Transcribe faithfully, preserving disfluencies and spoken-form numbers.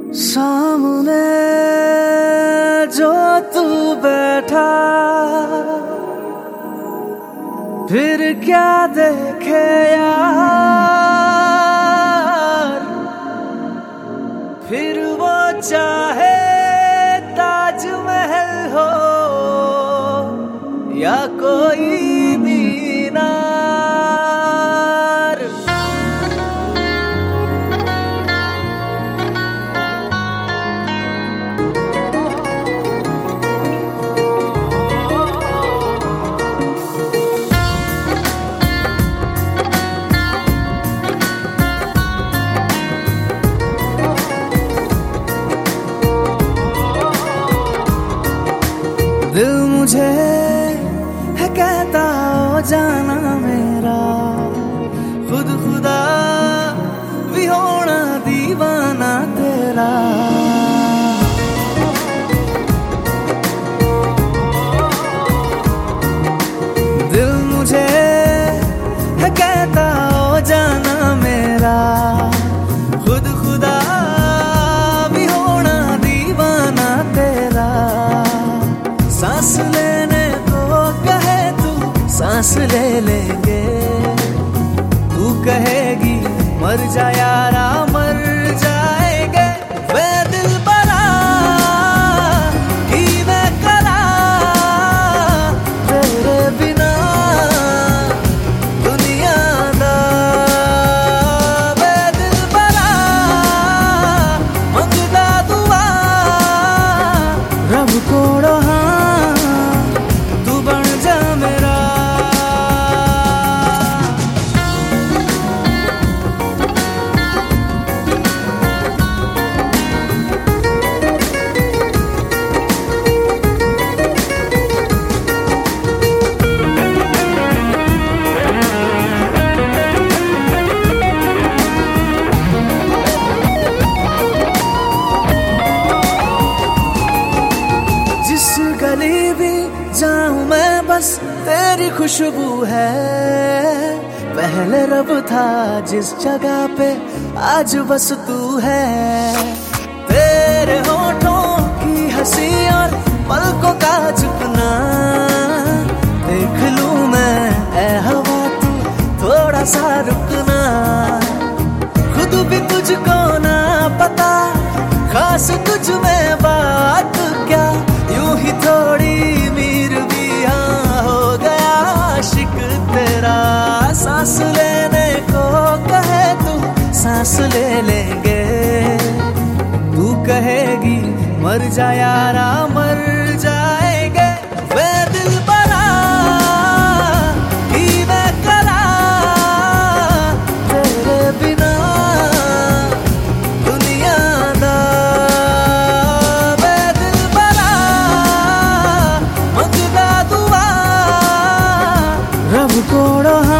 सामने जो तू बैठा फिर क्या देखे यार, फिर वो चाहे ताजमहल हो या कोई मीनार। दिल मुझे है कहता हो जाना मेरा, खुद खुदा भी होना दीवाना तेरा। दिल मुझे है कहता हो जाना मेरा, खुद खुदा भी होना दीवाना तेरा। सांस लेने को कहे तू सांस ले लेंगे, तू कहेगी मर जा यारा मर जाएंगे। वे दिल बरा ही मैं करा तेरे बिना दुनिया दा। वे दिल बरा मंगदा दुआ रब कोड़ो गली भी जाऊं मैं बस तेरी खुशबू है। पहले रब था जिस जगह पे आज बस तू है। तेरे होठों की हंसी और पलकों का झुकना देख लूं मैं ऐ हवा तू थोड़ा सा रुकना। खुद भी तुझको ना पता खास तुझ में बात क्या, यूं ही थोड़ी मीर भी हाँ हो गया आशिक तेरा। सांस लेने को कहे तू सांस ले लेंगे, तू कहेगी मर जा यारा मर जाएंगे। वे दिल बरा ही मैं करा तेरे बिना दुनिया दा। रब कोड़ो